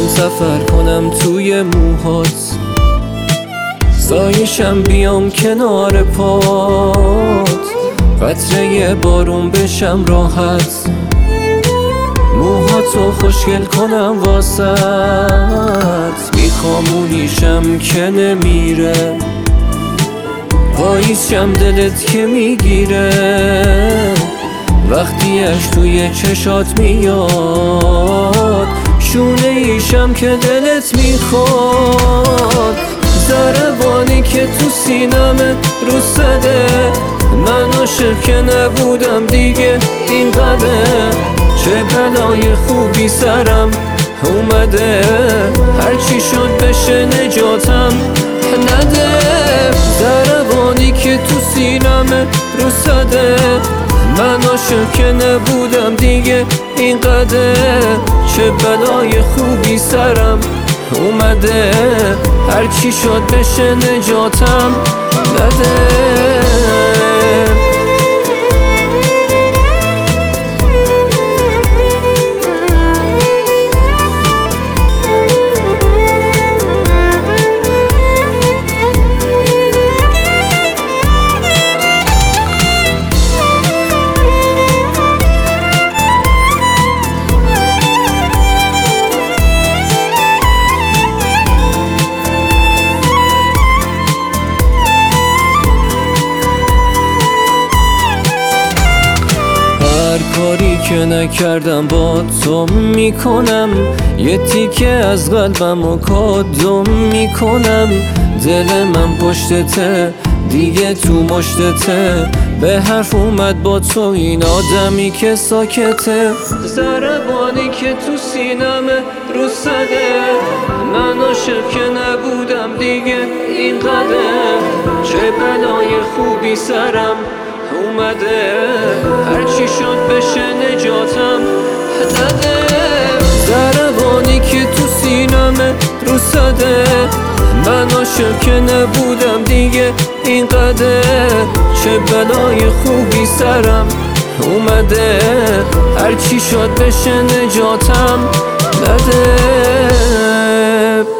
میخوام سفر کنم توی موهات، سایشم بیام کنار پات، قطره بارون بشم راحت، موهاتو خوشگل کنم واسط، میخوامونیشم که نمیره، پاییزشم دلت که میگیره، وقتیش توی چشات میاد، شونه ایشم که دلت میخواد، ضربانی که تو سینمه رو صده، من عاشق که نبودم دیگه اینقدر، چه بلای خوبی سرم اومده، هرچی شد بشه نجاتم نده، ضربانی که تو سینمه رو صده، من عاشق که نبودم دیگه اینقدر، چه بلای خوبی سرم اومده، هرچی شد بشه نجاتم نده. هر کاری که نکردم با تو میکنم، یه تیکه از قلبمو کادم میکنم، دل من پشتته دیگه تو مشتته، به حرف اومد با تو این آدمی که ساکته، ضربانی که تو سینمه رو صده، من عاشق که نبودم دیگه اینقدر، چه بلای خوبی سرم اومده، هرچی شد بشه نجاتم نده، ضربانی که تو سینمه رو صده، من عاشق که نبودم دیگه اینقدر، چه بلای خوبی سرم اومده، هرچی شد بشه نجاتم نده.